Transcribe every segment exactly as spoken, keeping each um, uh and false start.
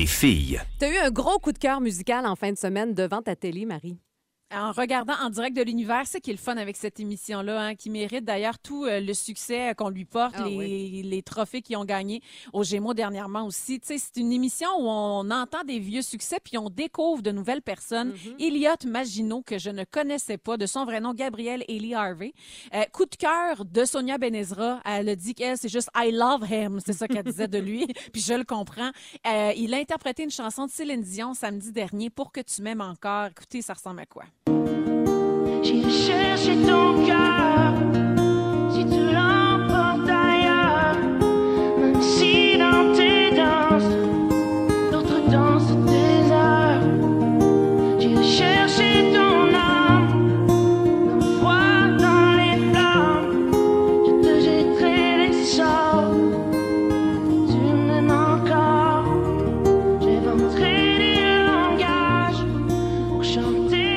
des filles. T'as eu un gros coup de cœur musical en fin de semaine devant ta télé, Marie. En regardant En direct de l'univers, c'est qui est le fun avec cette émission-là, hein, qui mérite d'ailleurs tout euh, le succès qu'on lui porte, Ah, les, oui. les trophées qu'ils ont gagnés aux Gémeaux dernièrement aussi. Tu sais, c'est une émission où on entend des vieux succès puis on découvre de nouvelles personnes. Mm-hmm. Elliot Maginot, que je ne connaissais pas, de son vrai nom, Gabrielle Ely Harvey. Euh, coup de cœur de Sonia Benezra. Elle a dit qu'elle, c'est juste « I love him ». C'est ça qu'elle disait de lui, puis je le comprends. Euh, il a interprété une chanson de Céline Dion samedi dernier, « Pour que tu m'aimes encore ». Écoutez, ça ressemble à quoi? J'ai cherché ton cœur, si tu l'emportes ailleurs, même si dans tes danses, d'autres dansent tes heures. J'ai cherché ton âme, le froid dans les flammes, je te jetterai les sorts, si tu m'aimes encore, j'inventerai des langages pour chanter.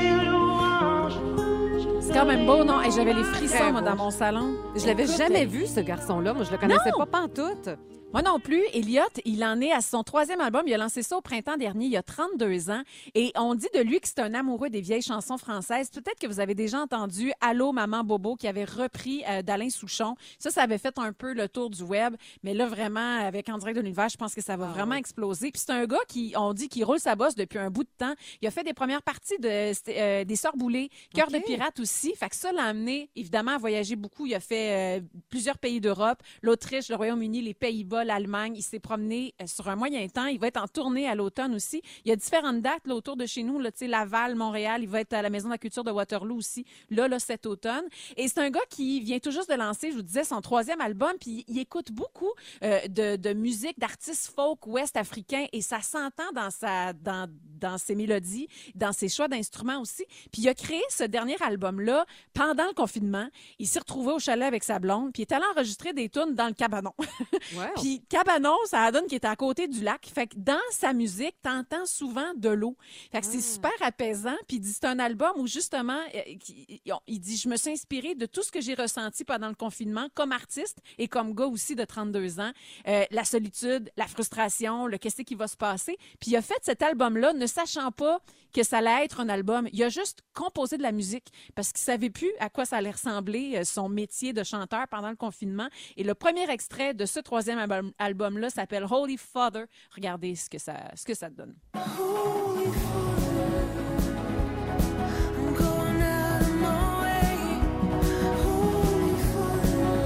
C'est quand même beau, non? Hey, j'avais les frissons, Très moi, beau. dans mon salon. Je l'avais Écoute, jamais euh, vu, ce garçon-là. Moi, je le connaissais pas pantoute. Moi non plus. Elliot, il en est à son troisième album. Il a lancé ça au printemps dernier, il y a trente-deux ans. Et on dit de lui que c'est un amoureux des vieilles chansons françaises. Peut-être que vous avez déjà entendu « Allô, maman Bobo » qui avait repris euh, d'Alain Souchon. Ça, ça avait fait un peu le tour du web. Mais là, vraiment, avec En direct de l'univers, je pense que ça va Ah, vraiment oui. exploser. Puis c'est un gars qui, on dit, qui roule sa bosse depuis un bout de temps. Il a fait des premières parties de, euh, des Sœurs Boulay, Cœur OK. de pirate aussi. Fait que ça l'a amené, évidemment, à voyager beaucoup. Il a fait euh, plusieurs pays d'Europe, l'Autriche, le Royaume-Uni, les Pays-Bas, l'Allemagne. Il s'est promené euh, sur un moyen temps. Il va être en tournée à l'automne aussi. Il y a différentes dates là, autour de chez nous, là, tu sais, Laval, Montréal. Il va être à la Maison de la culture de Waterloo aussi, là, là cet automne. Et c'est un gars qui vient tout juste de lancer, je vous disais, son troisième album. Puis il écoute beaucoup euh, de, de musique, d'artistes folk ouest africains. Et ça s'entend dans, sa, dans, dans ses mélodies, dans ses choix d'instruments aussi. Puis il a créé ce dernier album-là pendant le confinement. Il s'est retrouvé au chalet avec sa blonde. Puis il est allé enregistrer des tunes dans le cabanon. Wow. Puis cabanon, ça donne qu'il est à côté du lac. Fait que dans sa musique, t'entends souvent de l'eau. Fait que c'est super apaisant. Puis il dit, c'est un album où justement, euh, qui- il dit, je me suis inspiré de tout ce que j'ai ressenti pendant le confinement comme artiste et comme gars aussi de trente-deux ans. Euh, la solitude, la frustration, le qu'est-ce qui va se passer. Puis il a fait cet album-là ne sachant pas que ça allait être un album. Il a juste composé de la musique parce qu'il savait plus à quoi ça allait ressembler, euh, son métier de chanteur pendant le confinement. Et le premier extrait de ce troisième album- album-là s'appelle Holy Father. Regardez ce que ça, ce que ça donne. I'm going out of my way. Holy Father.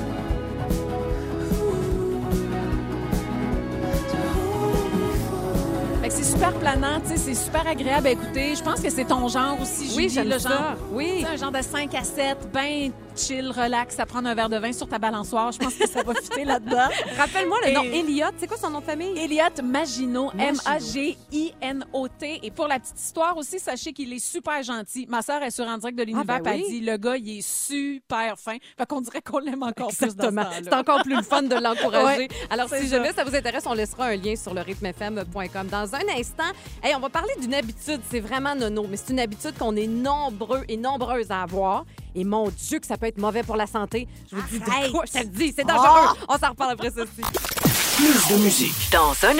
Holy Father. Fait que c'est super planant, tu sais, c'est super agréable à écouter. Je pense que c'est ton genre aussi, Oui, Julie, j'aime le ça. genre. Oui. Tu sais, un genre de cinq à sept, ben chill, relax, à prendre un verre de vin sur ta balançoire. Je pense que ça va fitter là-dedans. Rappelle-moi le Et- nom. Elliot, c'est quoi son nom de famille? Elliot Maginot, Maginot. M A G I N O T. Et pour la petite histoire aussi, sachez qu'il est super gentil. Ma sœur est sur En direct de l'univers, Ah, ben puis elle oui. dit, le gars, il est super fin. Fait qu'on dirait qu'on l'aime encore Exactement. plus dans ce C'est temps-là. encore plus le fun de l'encourager. Ouais, Alors, c'est si ça. jamais ça vous intéresse, on laissera un lien sur le rythme f m point com. Dans un instant, hey, on va parler d'une habitude. C'est vraiment nono, mais c'est une habitude qu'on est nombreux et nombreuses à avoir. Et mon Dieu, que ça peut être mauvais pour la santé. Je vous dis de quoi? Je te le dis, c'est dangereux. On s'en reparle après ceci. Plus de musique. Dans un